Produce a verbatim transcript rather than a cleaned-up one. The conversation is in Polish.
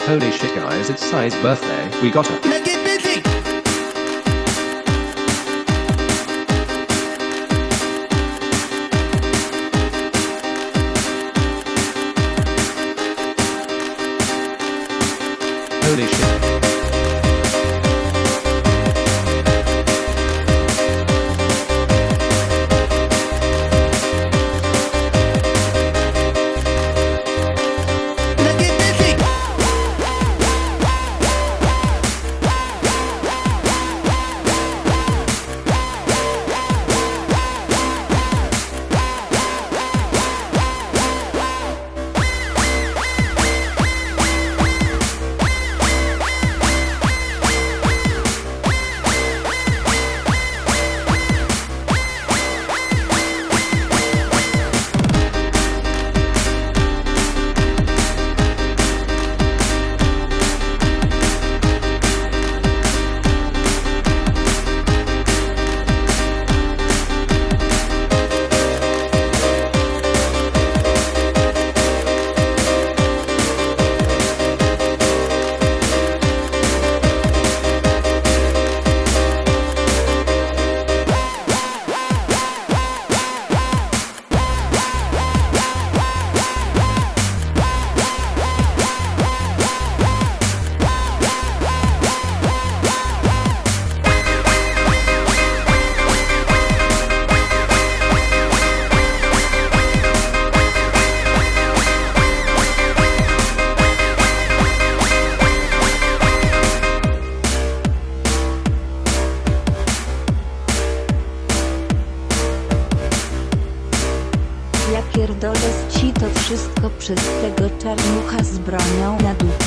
Holy shit guys, it's Sai's birthday, we gotta Let's get busy. Holy shit. Let's get busy. Ja pierdolę ci to wszystko przez tego czarnucha z bronią na dupie.